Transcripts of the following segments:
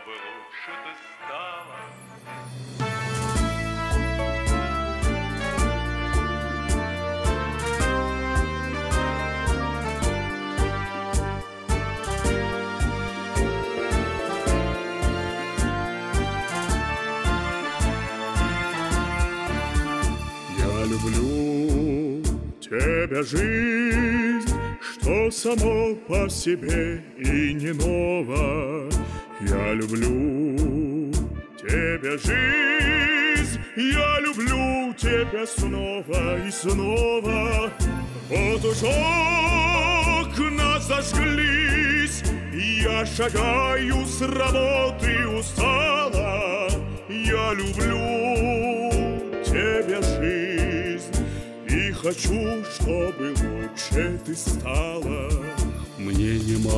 чтобы лучше ты стала. Я люблю тебя, жизнь, что само по себе и не ново. Я люблю тебя, жизнь, я люблю тебя снова и снова. Вот уж окна зажглись, я шагаю с работы устала. Я люблю тебя, жизнь, и хочу, чтобы лучше ты стала. Мне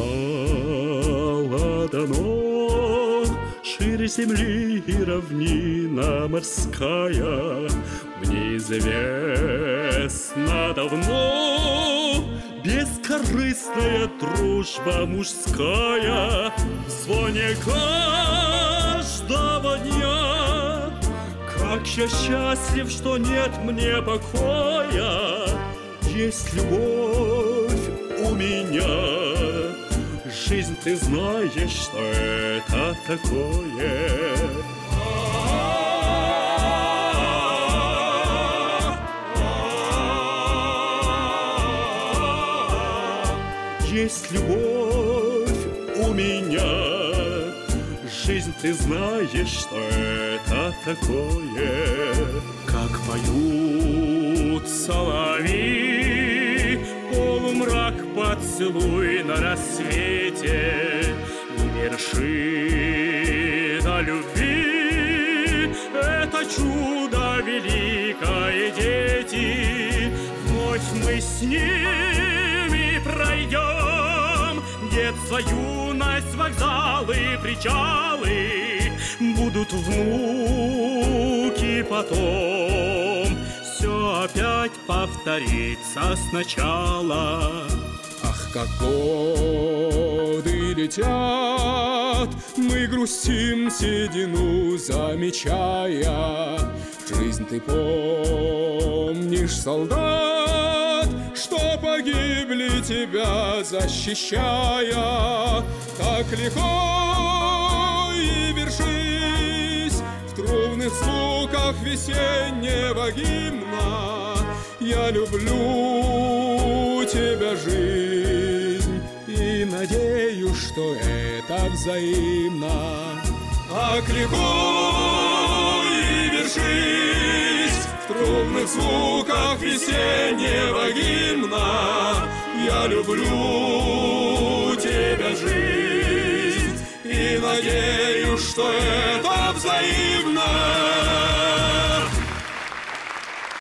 немало дано, шире земли и равнина морская. Мне известна давно бескорыстная дружба мужская. В звоне каждого дня как я счастлив, что нет мне покоя. Есть любовь у меня. Жизнь, ты знаешь, что это такое. Есть любовь у меня. Жизнь, ты знаешь, что это такое. Как поют соловьи, полумрак поцелуй на рассвете, вершина любви — это чудо великое, дети. Вновь мы с ними пройдем детство, юность, вокзалы, причалы. Будут внуки потом, все опять повторится сначала. Ах, как годы летят, мы грустим седину, замечая. Жизнь, ты помнишь, солдат, что погибли тебя защищая. Так легко и вершись в трубных звуках весеннего гимна. Я люблю тебя, жизнь, и надеюсь, что это взаимно. Так легко и вершись в трубных звуках весеннего гимна. Я люблю тебя, жизнь, и надеюсь, что